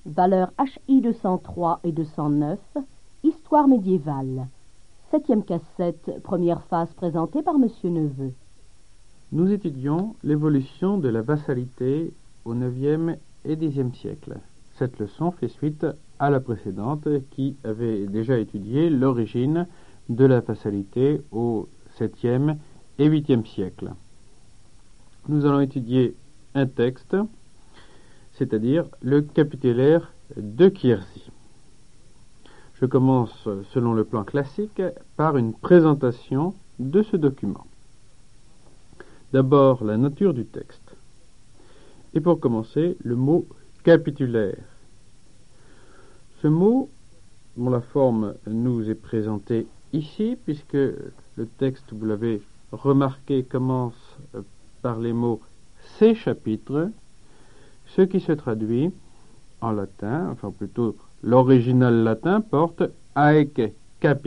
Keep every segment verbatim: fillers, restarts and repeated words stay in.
valeurs H I deux cent trois et deux cent neuf, Histoire médiévale. Septième cassette, première phase présentée par Monsieur Neveu. Nous étudions l'évolution de la vassalité au neuvième et dixième siècle. Cette leçon fait suite à la précédente qui avait déjà étudié l'origine de la vassalité au septième et huitième siècle. Nous allons étudier un texte, c'est-à-dire le capitulaire de Quierzy. Je commence, selon le plan classique, par une présentation de ce document. D'abord, la nature du texte. Et pour commencer, le mot capitulaire. Ce mot, dont la forme nous est présentée ici, puisque le texte, vous l'avez remarqué, commence par les mots « ces chapitres », ce qui se traduit en latin, enfin plutôt l'original latin porte « haec capitula »,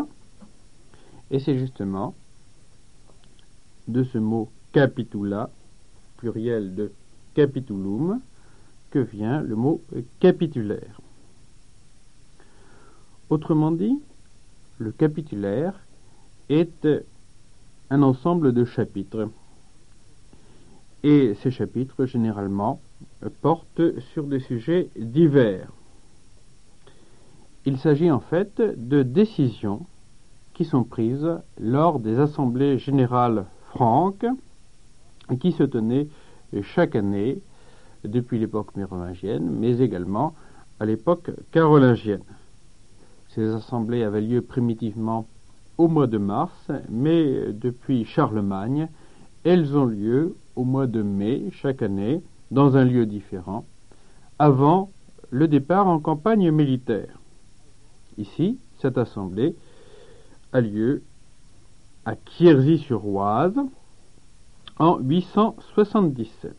et c'est justement de ce mot « capitula », pluriel de « capitulum », que vient le mot « capitulaire ». Autrement dit, le capitulaire est un ensemble de chapitres. Et ces chapitres, généralement, portent sur des sujets divers. Il s'agit en fait de décisions qui sont prises lors des assemblées générales franques qui se tenaient chaque année depuis l'époque mérovingienne, mais également à l'époque carolingienne. Ces assemblées avaient lieu primitivement au mois de mars, mais depuis Charlemagne, elles ont lieu au mois de mai chaque année, dans un lieu différent, avant le départ en campagne militaire. Ici, cette assemblée a lieu à Quierzy-sur-Oise en huit cent soixante-dix-sept.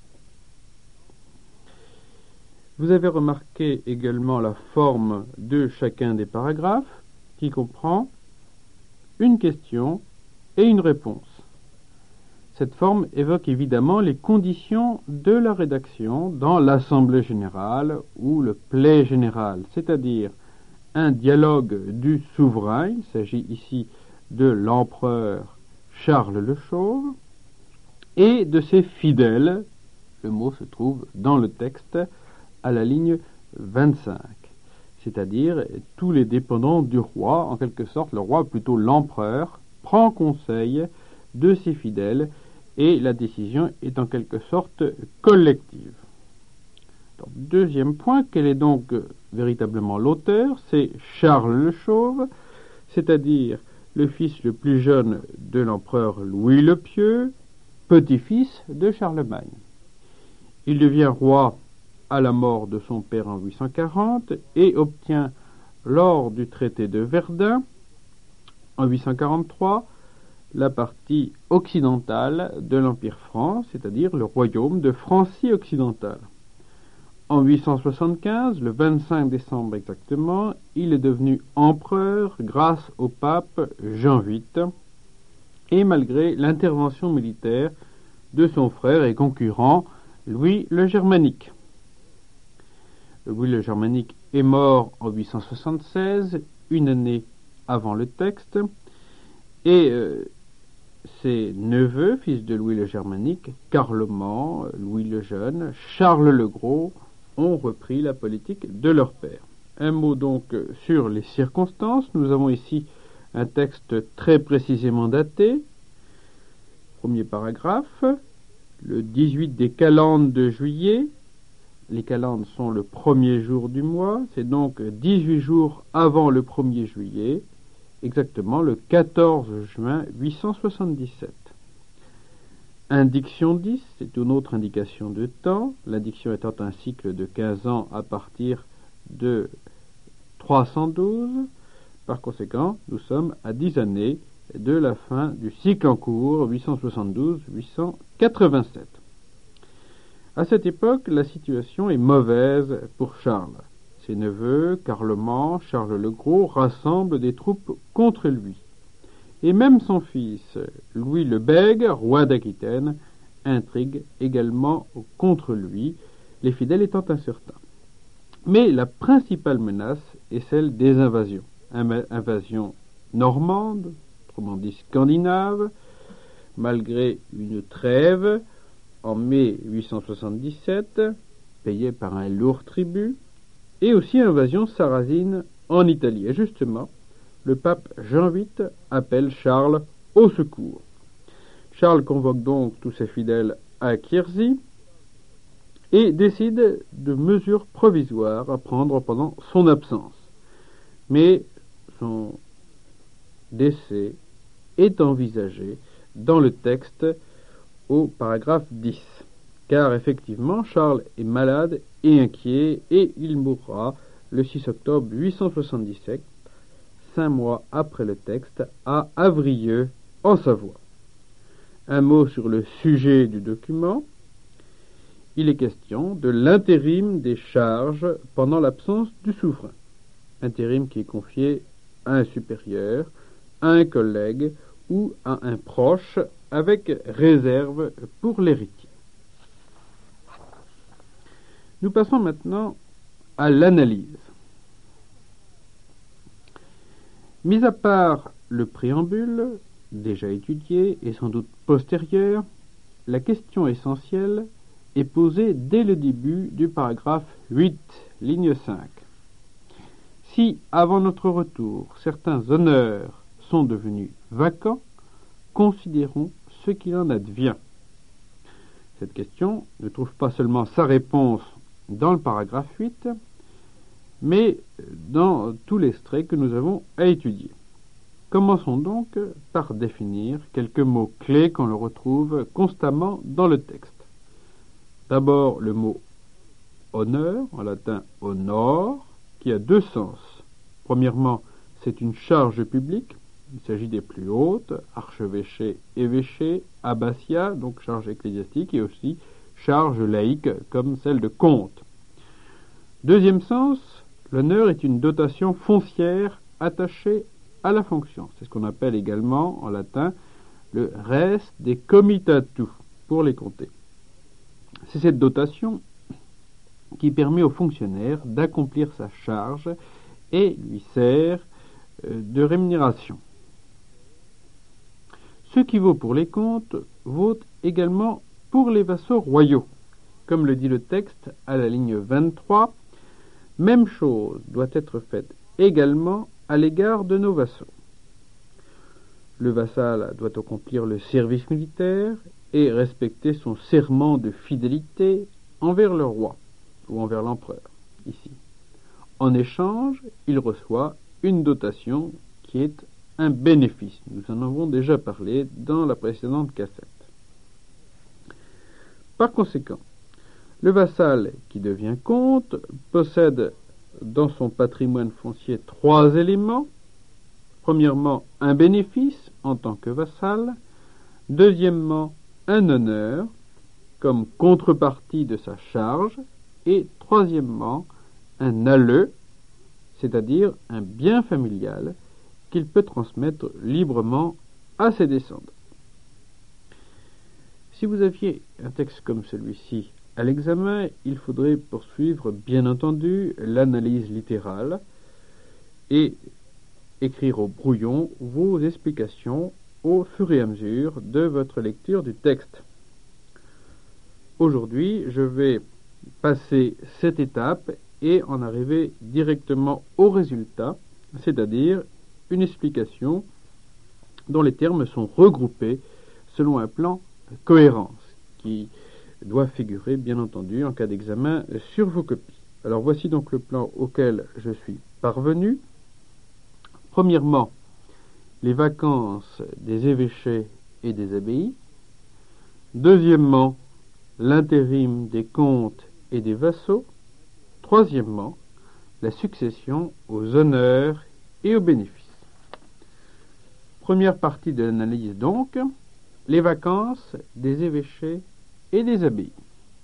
Vous avez remarqué également la forme de chacun des paragraphes qui comprend une question et une réponse. Cette forme évoque évidemment les conditions de la rédaction dans l'Assemblée générale ou le Play général, c'est-à-dire un dialogue du souverain, il s'agit ici de l'empereur Charles le Chauve, et de ses fidèles, le mot se trouve dans le texte à la ligne vingt-cinq, c'est-à-dire tous les dépendants du roi, en quelque sorte le roi, plutôt l'empereur, prend conseil de ses fidèles et la décision est en quelque sorte collective. Alors, deuxième point, quel est donc euh, véritablement l'auteur? C'est Charles le Chauve, c'est-à-dire le fils le plus jeune de l'empereur Louis le Pieux, petit-fils de Charlemagne. Il devient roi à la mort de son père en huit cent quarante et obtient lors du traité de Verdun en huit cent quarante-trois la partie occidentale de l'Empire franc, c'est-à-dire le royaume de Francie occidentale. En huit cent soixante-quinze, le vingt-cinq décembre exactement, il est devenu empereur grâce au pape Jean huit et malgré l'intervention militaire de son frère et concurrent Louis le Germanique. Louis le Germanique est mort en huit cent soixante-seize, une année avant le texte, et euh, ses neveux, fils de Louis le Germanique, Carloman, Louis le Jeune, Charles le Gros, ont repris la politique de leur père. Un mot donc sur les circonstances. Nous avons ici un texte très précisément daté. Premier paragraphe, le dix-huit des calendes de juillet. Les calendes sont le premier jour du mois, c'est donc dix-huit jours avant le premier juillet, exactement le quatorze juin huit cent soixante-dix-sept. Indiction dix, c'est une autre indication de temps, l'indiction étant un cycle de quinze ans à partir de trois cent douze. Par conséquent, nous sommes à dix années de la fin du cycle en cours, huit cent soixante-douze à huit cent quatre-vingt-sept. À cette époque, la situation est mauvaise pour Charles. Ses neveux, Carloman, Charles le Gros, rassemblent des troupes contre lui. Et même son fils, Louis le Bègue, roi d'Aquitaine, intrigue également contre lui, les fidèles étant incertains. Mais la principale menace est celle des invasions. Invasion normande, autrement dit scandinave, malgré une trêve en mai huit cent soixante-dix-sept, payée par un lourd tribut, et aussi invasion sarrasine en Italie. Et justement, le pape Jean huit appelle Charles au secours. Charles convoque donc tous ses fidèles à Quierzy et décide de mesures provisoires à prendre pendant son absence. Mais son décès est envisagé dans le texte au paragraphe dix, car effectivement Charles est malade et inquiet et il mourra le six octobre huit cent soixante-dix-sept, cinq mois après le texte, à Avrieux, en Savoie. Un mot sur le sujet du document. Il est question de l'intérim des charges pendant l'absence du souverain. Intérim qui est confié à un supérieur, à un collègue ou à un proche avec réserve pour l'héritier. Nous passons maintenant à l'analyse. Mis à part le préambule, déjà étudié et sans doute postérieur, la question essentielle est posée dès le début du paragraphe huit, ligne cinq. Si, avant notre retour, certains honneurs sont devenus vacants, considérons ce qu'il en advient. Cette question ne trouve pas seulement sa réponse dans le paragraphe huit, mais dans tout l'extrait que nous avons à étudier. Commençons donc par définir quelques mots clés qu'on le retrouve constamment dans le texte. D'abord le mot honneur, en latin honor, qui a deux sens. Premièrement, c'est une charge publique, il s'agit des plus hautes, archevêché, évêché, abbatiat, donc charge ecclésiastique, et aussi charge laïque, comme celle de comte. Deuxième sens, l'honneur est une dotation foncière attachée à la fonction. C'est ce qu'on appelle également, en latin, le res de comitatu, pour les comtés. C'est cette dotation qui permet au fonctionnaire d'accomplir sa charge et lui sert de rémunération. Ce qui vaut pour les comtes vaut également pour les vassaux royaux. Comme le dit le texte à la ligne vingt-trois, même chose doit être faite également à l'égard de nos vassaux. Le vassal doit accomplir le service militaire et respecter son serment de fidélité envers le roi ou envers l'empereur, ici. En échange, il reçoit une dotation qui est un bénéfice. Nous en avons déjà parlé dans la précédente cassette. Par conséquent, le vassal qui devient comte possède dans son patrimoine foncier trois éléments. Premièrement, un bénéfice en tant que vassal. Deuxièmement, un honneur comme contrepartie de sa charge. Et troisièmement, un alleu, c'est-à-dire un bien familial qu'il peut transmettre librement à ses descendants. Si vous aviez un texte comme celui-ci à l'examen, il faudrait poursuivre, bien entendu, l'analyse littérale et écrire au brouillon vos explications au fur et à mesure de votre lecture du texte. Aujourd'hui, je vais passer cette étape et en arriver directement au résultat, c'est-à-dire une explication dont les termes sont regroupés selon un plan de cohérence qui doit figurer, bien entendu, en cas d'examen sur vos copies. Alors voici donc le plan auquel je suis parvenu. Premièrement, les vacances des évêchés et des abbayes. Deuxièmement, l'intérim des comtes et des vassaux. Troisièmement, la succession aux honneurs et aux bénéfices. Première partie de l'analyse donc, les vacances des évêchés et des abbayes.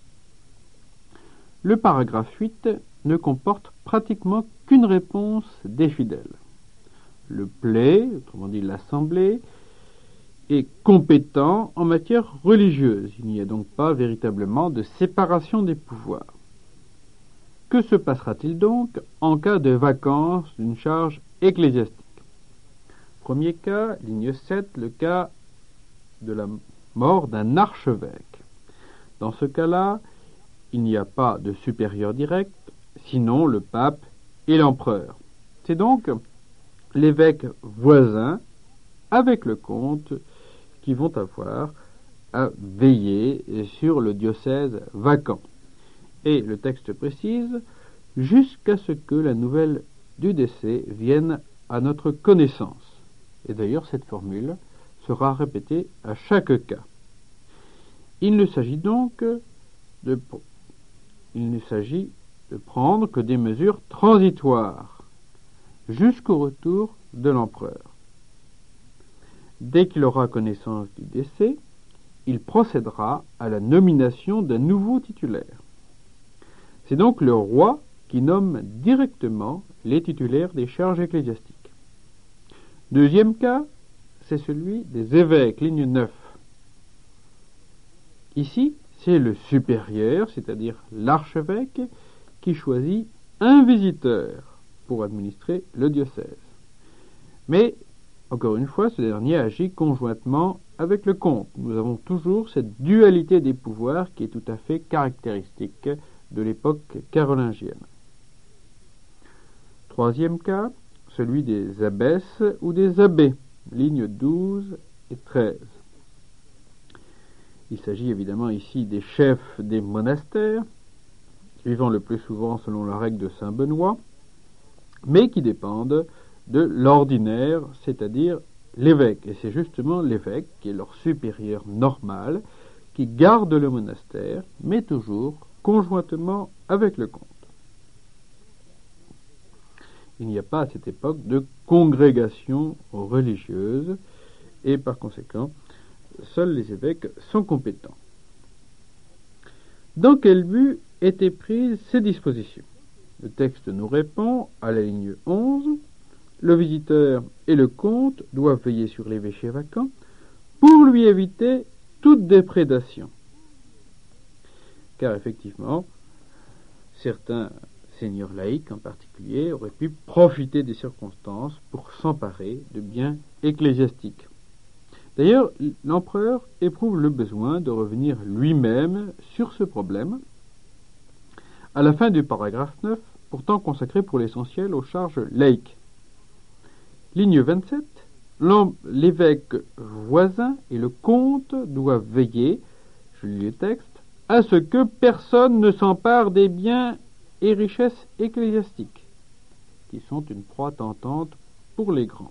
Le paragraphe huit ne comporte pratiquement qu'une réponse des fidèles. Le play, autrement dit l'assemblée, est compétent en matière religieuse. Il n'y a donc pas véritablement de séparation des pouvoirs. Que se passera-t-il donc en cas de vacance d'une charge ecclésiastique? Premier cas, ligne sept, le cas de la mort d'un archevêque. Dans ce cas-là, il n'y a pas de supérieur direct, sinon le pape et l'empereur. C'est donc l'évêque voisin avec le comte qui vont avoir à veiller sur le diocèse vacant. Et le texte précise, jusqu'à ce que la nouvelle du décès vienne à notre connaissance. Et d'ailleurs, cette formule sera répétée à chaque cas. Il ne s'agit donc de, il ne s'agit de prendre que des mesures transitoires jusqu'au retour de l'empereur. Dès qu'il aura connaissance du décès, il procédera à la nomination d'un nouveau titulaire. C'est donc le roi qui nomme directement les titulaires des charges ecclésiastiques. Deuxième cas, c'est celui des évêques, ligne neuf. Ici, c'est le supérieur, c'est-à-dire l'archevêque, qui choisit un visiteur pour administrer le diocèse. Mais, encore une fois, ce dernier agit conjointement avec le comte. Nous avons toujours cette dualité des pouvoirs qui est tout à fait caractéristique de l'époque carolingienne. Troisième cas, celui des abbesses ou des abbés, lignes douze et treize. Il s'agit évidemment ici des chefs des monastères, vivant le plus souvent selon la règle de saint Benoît, mais qui dépendent de l'ordinaire, c'est-à-dire l'évêque. Et c'est justement l'évêque qui est leur supérieur normal, qui garde le monastère, mais toujours conjointement avec le comte. Il n'y a pas à cette époque de congrégation religieuse, et par conséquent, seuls les évêques sont compétents. Dans quel but étaient prises ces dispositions? Le texte nous répond, à la ligne onze, le visiteur et le comte doivent veiller sur l'évêché vacant pour lui éviter toute déprédation. Car effectivement, certains seigneurs laïcs en particulier auraient pu profiter des circonstances pour s'emparer de biens ecclésiastiques. D'ailleurs, l'empereur éprouve le besoin de revenir lui-même sur ce problème à la fin du paragraphe neuf, pourtant consacré pour l'essentiel aux charges laïques. Ligne vingt-sept, l'évêque voisin et le comte doivent veiller, je lis le texte, à ce que personne ne s'empare des biens et richesses ecclésiastiques, qui sont une proie tentante pour les grands.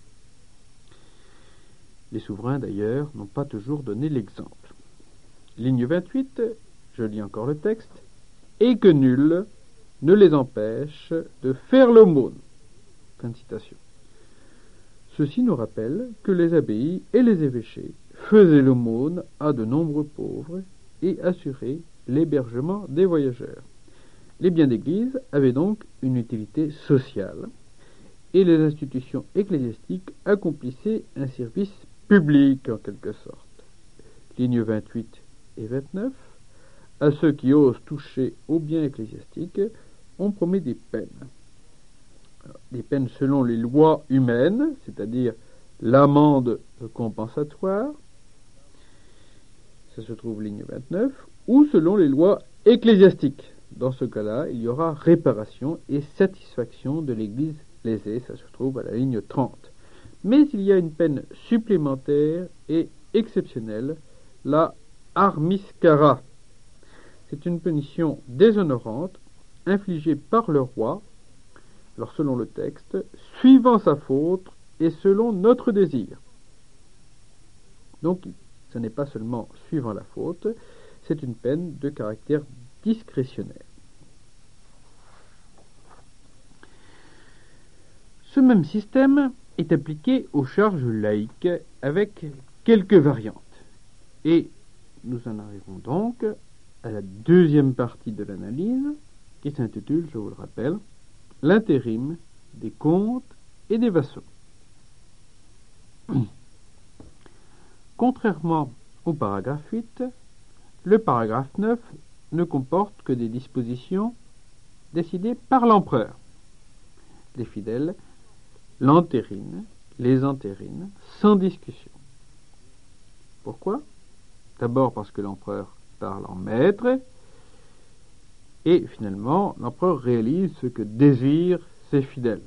Les souverains, d'ailleurs, n'ont pas toujours donné l'exemple. Ligne vingt-huit, je lis encore le texte, et que nul ne les empêche de faire l'aumône. Fin de citation. Ceci nous rappelle que les abbayes et les évêchés faisaient l'aumône à de nombreux pauvres et assuraient l'hébergement des voyageurs. Les biens d'église avaient donc une utilité sociale et les institutions ecclésiastiques accomplissaient un service public en quelque sorte. Lignes vingt-huit et vingt-neuf. À ceux qui osent toucher aux biens ecclésiastiques, on promet des peines. Alors, des peines selon les lois humaines, c'est-à-dire l'amende compensatoire, ça se trouve ligne vingt-neuf, ou selon les lois ecclésiastiques. Dans ce cas-là, il y aura réparation et satisfaction de l'Église lésée, ça se trouve à la ligne trente. Mais il y a une peine supplémentaire et exceptionnelle, la armiscara. C'est une punition déshonorante infligée par le roi, alors selon le texte, suivant sa faute et selon notre désir. Donc, ce n'est pas seulement suivant la faute, c'est une peine de caractère discrétionnaire. Ce même système est appliqué aux charges laïques avec quelques variantes. Et nous en arrivons donc à la deuxième partie de l'analyse, qui s'intitule, je vous le rappelle, l'intérim des comtes et des vassaux. Contrairement au paragraphe huit, le paragraphe neuf ne comporte que des dispositions décidée par l'empereur. Les fidèles l'entérinent, les entérinent, sans discussion. Pourquoi? D'abord parce que l'empereur parle en maître, et finalement, l'empereur réalise ce que désirent ses fidèles.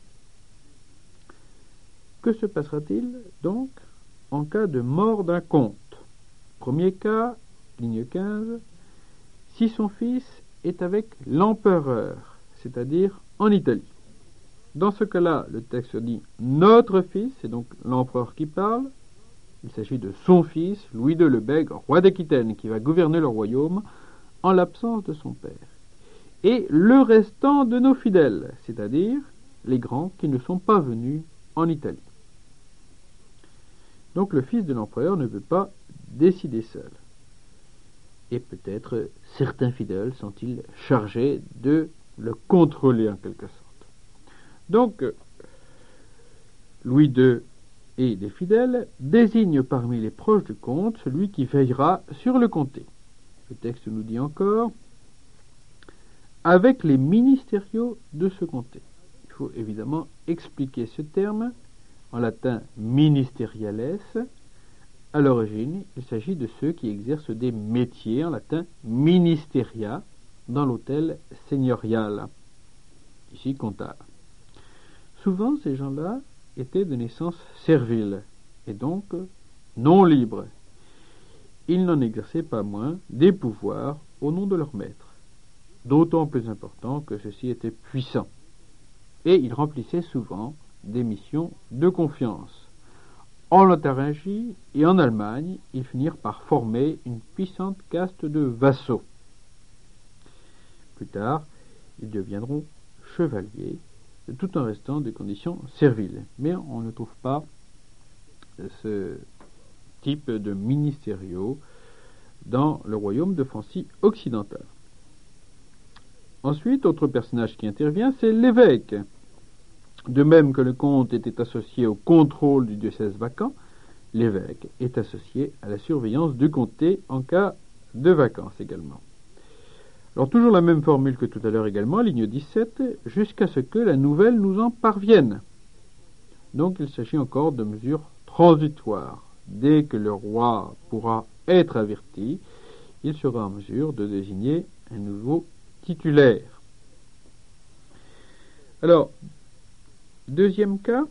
Que se passera-t-il donc en cas de mort d'un comte? Premier cas, ligne quinze, si son fils est avec l'empereur, c'est-à-dire en Italie. Dans ce cas-là, le texte dit « notre fils », c'est donc l'empereur qui parle. Il s'agit de son fils, Louis deux le Bègue, roi d'Aquitaine, qui va gouverner le royaume en l'absence de son père. Et le restant de nos fidèles, c'est-à-dire les grands qui ne sont pas venus en Italie. Donc le fils de l'empereur ne peut pas décider seul. Et peut-être certains fidèles sont-ils chargés de le contrôler en quelque sorte. Donc, Louis deux et les fidèles désignent parmi les proches du comte celui qui veillera sur le comté. Le texte nous dit encore « avec les ministériaux de ce comté ». Il faut évidemment expliquer ce terme, en latin « ministeriales ». À l'origine, il s'agit de ceux qui exercent des métiers, en latin « ministeria », dans l'hôtel seigneurial, ici comptable. Souvent, ces gens-là étaient de naissance servile, et donc non libres. Ils n'en exerçaient pas moins des pouvoirs au nom de leur maître, d'autant plus important que ceux-ci étaient puissants, et ils remplissaient souvent des missions de confiance. En Lotharingie et en Allemagne, ils finirent par former une puissante caste de vassaux. Plus tard, ils deviendront chevaliers, tout en restant des conditions serviles. Mais on ne trouve pas ce type de ministériaux dans le royaume de Francie occidentale. Ensuite, autre personnage qui intervient, c'est l'évêque. De même que le comte était associé au contrôle du diocèse vacant, l'évêque est associé à la surveillance du comté en cas de vacances également. Alors toujours la même formule que tout à l'heure également, ligne dix-sept, jusqu'à ce que la nouvelle nous en parvienne. Donc il s'agit encore de mesures transitoires. Dès que le roi pourra être averti, il sera en mesure de désigner un nouveau titulaire. Alors, deuxième cas,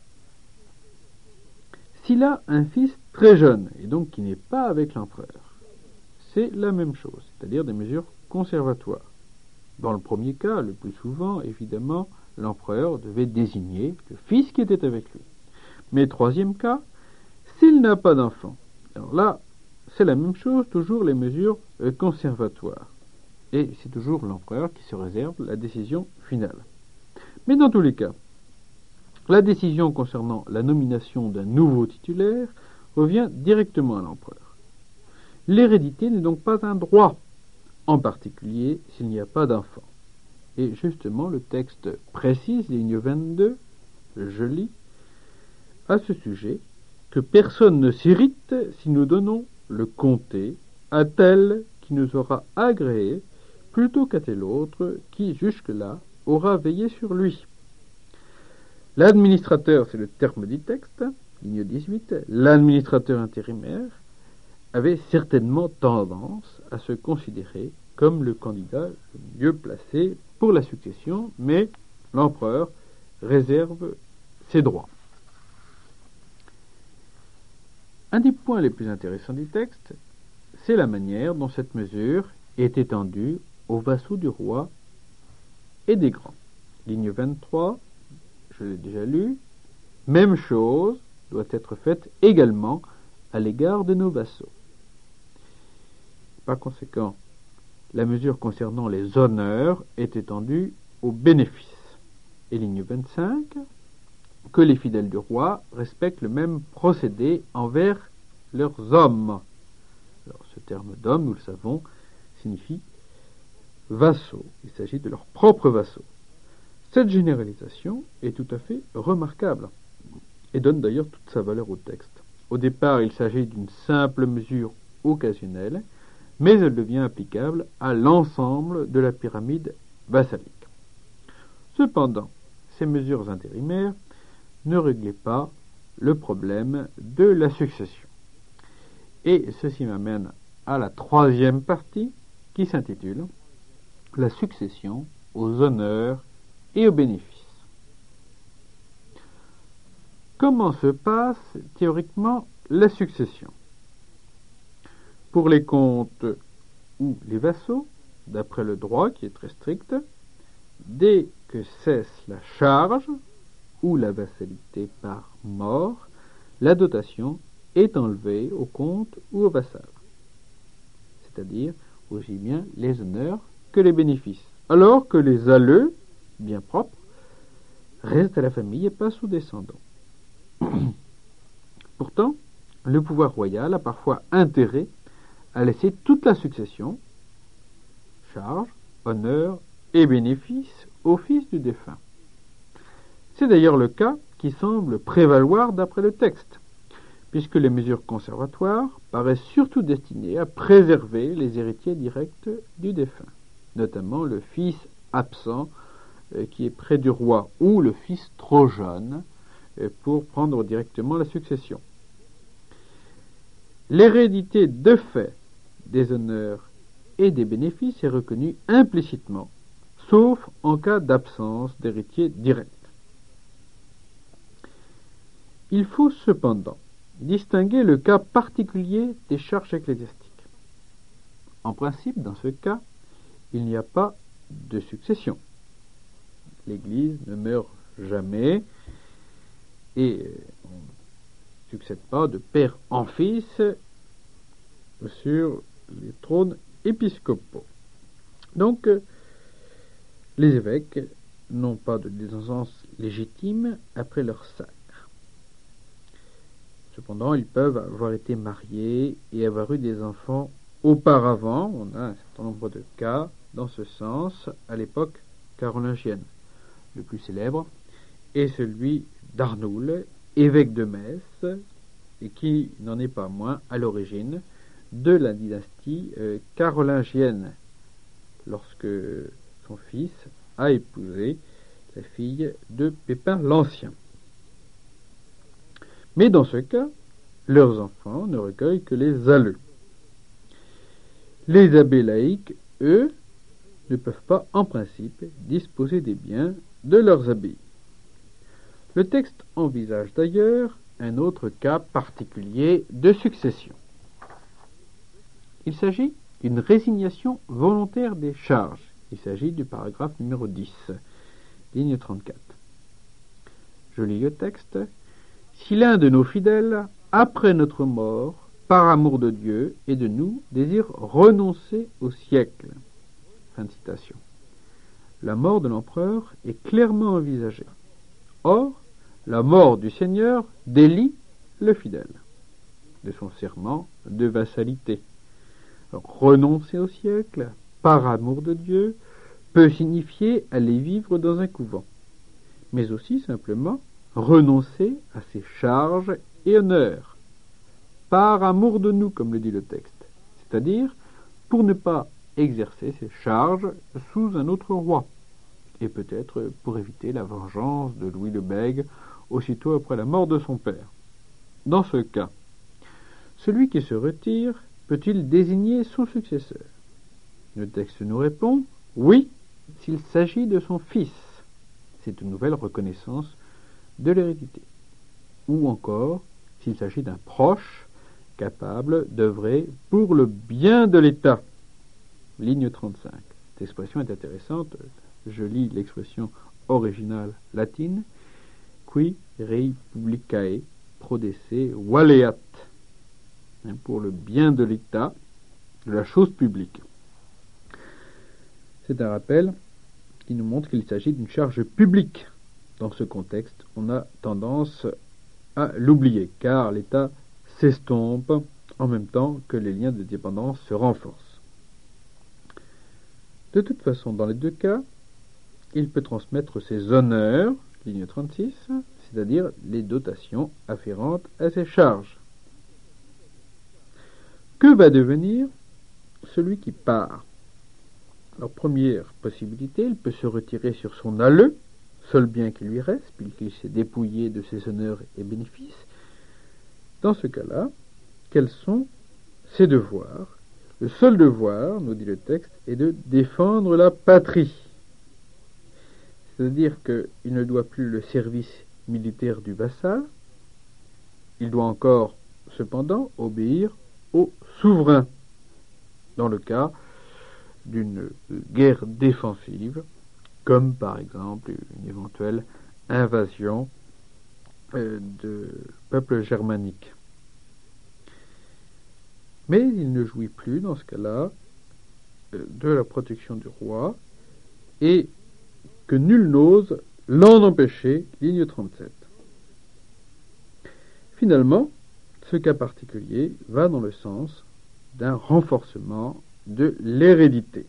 s'il a un fils très jeune, et donc qui n'est pas avec l'empereur, c'est la même chose, c'est-à-dire des mesures conservatoire. Dans le premier cas, le plus souvent, évidemment, l'empereur devait désigner le fils qui était avec lui. Mais troisième cas, s'il n'a pas d'enfant, alors là, c'est la même chose, toujours les mesures euh, conservatoires. Et c'est toujours l'empereur qui se réserve la décision finale. Mais dans tous les cas, la décision concernant la nomination d'un nouveau titulaire revient directement à l'empereur. L'hérédité n'est donc pas un droit, en particulier s'il n'y a pas d'enfant. Et justement, le texte précise, ligne vingt-deux, je lis, à ce sujet, que personne ne s'irrite si nous donnons le comté à tel qui nous aura agréé, plutôt qu'à tel autre qui, jusque-là, aura veillé sur lui. L'administrateur, c'est le terme du texte, ligne dix-huit, l'administrateur intérimaire, avait certainement tendance à se considérer comme le candidat le mieux placé pour la succession, mais l'empereur réserve ses droits. Un des points les plus intéressants du texte, c'est la manière dont cette mesure est étendue aux vassaux du roi et des grands. Ligne vingt-trois, je l'ai déjà lu, même chose doit être faite également à l'égard de nos vassaux. Par conséquent, la mesure concernant les honneurs est étendue aux bénéfices. Et ligne vingt-cinq, que les fidèles du roi respectent le même procédé envers leurs hommes. Alors, ce terme d'homme, nous le savons, signifie vassaux. Il s'agit de leurs propres vassaux. Cette généralisation est tout à fait remarquable et donne d'ailleurs toute sa valeur au texte. Au départ, il s'agit d'une simple mesure occasionnelle, mais elle devient applicable à l'ensemble de la pyramide vassalique. Cependant, ces mesures intérimaires ne réglaient pas le problème de la succession. Et ceci m'amène à la troisième partie qui s'intitule « La succession aux honneurs et aux bénéfices ». Comment se passe théoriquement la succession? Pour les comtes ou les vassaux, d'après le droit qui est très strict, dès que cesse la charge ou la vassalité par mort, la dotation est enlevée au comte ou au vassal, c'est-à-dire aussi bien les honneurs que les bénéfices, alors que les alleux, bien propres, restent à la famille et passent aux descendants. Pourtant, le pouvoir royal a parfois intérêt à laisser toute la succession, charges, honneurs et bénéfices, au fils du défunt. C'est d'ailleurs le cas qui semble prévaloir d'après le texte, puisque les mesures conservatoires paraissent surtout destinées à préserver les héritiers directs du défunt, notamment le fils absent euh, qui est près du roi, ou le fils trop jeune, euh, pour prendre directement la succession. L'hérédité de fait des honneurs et des bénéfices est reconnue implicitement, sauf en cas d'absence d'héritier direct. Il faut cependant distinguer le cas particulier des charges ecclésiastiques. En principe, dans ce cas, il n'y a pas de succession. L'Église ne meurt jamais et on ne succède pas de père en fils sur les trônes épiscopaux. Donc, les évêques n'ont pas de descendance légitime après leur sacre. Cependant, ils peuvent avoir été mariés et avoir eu des enfants auparavant. On a un certain nombre de cas dans ce sens à l'époque carolingienne. Le plus célèbre est celui d'Arnoul, évêque de Metz, et qui n'en est pas moins à l'origine de la dynastie euh, carolingienne, lorsque son fils a épousé la fille de Pépin l'Ancien. Mais dans ce cas, leurs enfants ne recueillent que les alleux. Les abbés laïcs, eux, ne peuvent pas, en principe, disposer des biens de leurs abbayes. Le texte envisage d'ailleurs un autre cas particulier de succession. Il s'agit d'une résignation volontaire des charges. Il s'agit du paragraphe numéro dix, ligne trente-quatre. Je lis le texte. Si l'un de nos fidèles, après notre mort, par amour de Dieu et de nous, désire renoncer au siècle. Fin de citation. La mort de l'empereur est clairement envisagée. Or, la mort du Seigneur délie le fidèle de son serment de vassalité. Alors, renoncer au siècle, par amour de Dieu, peut signifier aller vivre dans un couvent, mais aussi simplement renoncer à ses charges et honneurs, par amour de nous, comme le dit le texte, c'est-à-dire pour ne pas exercer ses charges sous un autre roi, et peut-être pour éviter la vengeance de Louis le Bègue aussitôt après la mort de son père. Dans ce cas, celui qui se retire peut-il désigner son successeur? Le texte nous répond « Oui, s'il s'agit de son fils ». C'est une nouvelle reconnaissance de l'hérédité. Ou encore, s'il s'agit d'un proche capable d'œuvrer pour le bien de l'État. Ligne trente-cinq. Cette expression est intéressante. Je lis l'expression originale latine. Qui rei publicae prodesse valeat. Pour le bien de l'État, de la chose publique. C'est un rappel qui nous montre qu'il s'agit d'une charge publique. Dans ce contexte, on a tendance à l'oublier, car l'État s'estompe en même temps que les liens de dépendance se renforcent. De toute façon, dans les deux cas, il peut transmettre ses honneurs, ligne trente-six, c'est-à-dire les dotations afférentes à ses charges. Que va devenir celui qui part? Alors, première possibilité, il peut se retirer sur son alleu, seul bien qui lui reste, puisqu'il s'est dépouillé de ses honneurs et bénéfices. Dans ce cas-là, quels sont ses devoirs? Le seul devoir, nous dit le texte, est de défendre la patrie. C'est-à-dire qu'il ne doit plus le service militaire du vassal, il doit encore, cependant, obéir au souverain, dans le cas d'une guerre défensive, comme par exemple une éventuelle invasion euh, de peuples germaniques. Mais il ne jouit plus, dans ce cas-là, euh, de la protection du roi, et que nul n'ose l'en empêcher, ligne trente-sept. Finalement, ce cas particulier va dans le sens d'un renforcement de l'hérédité.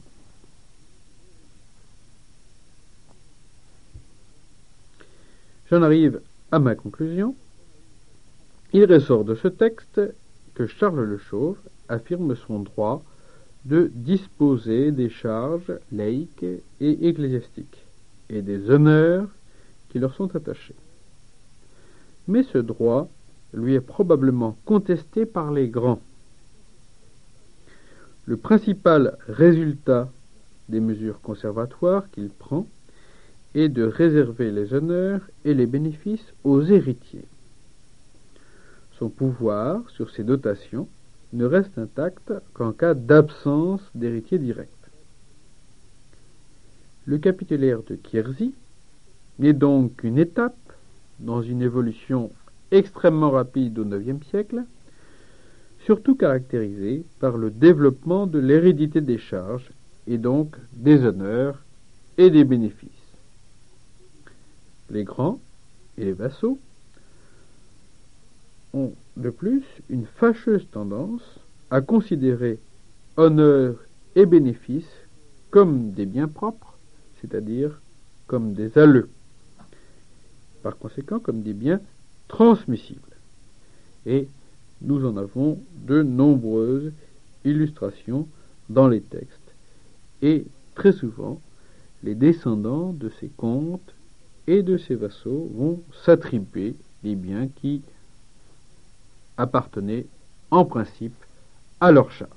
J'en arrive à ma conclusion. Il ressort de ce texte que Charles le Chauve affirme son droit de disposer des charges laïques et ecclésiastiques et des honneurs qui leur sont attachés. Mais ce droit lui est probablement contesté par les grands. Le principal résultat des mesures conservatoires qu'il prend est de réserver les honneurs et les bénéfices aux héritiers. Son pouvoir sur ces dotations ne reste intact qu'en cas d'absence d'héritier direct. Le capitulaire de Quierzy n'est donc qu'une étape dans une évolution extrêmement rapide au neuvième siècle, surtout caractérisée par le développement de l'hérédité des charges et donc des honneurs et des bénéfices. Les grands et les vassaux ont de plus une fâcheuse tendance à considérer honneurs et bénéfices comme des biens propres, c'est-à-dire comme des alleux, par conséquent comme des biens transmissibles. Et nous en avons de nombreuses illustrations dans les textes. Et très souvent, les descendants de ces comtes et de ces vassaux vont s'attribuer les biens qui appartenaient en principe à leur charge.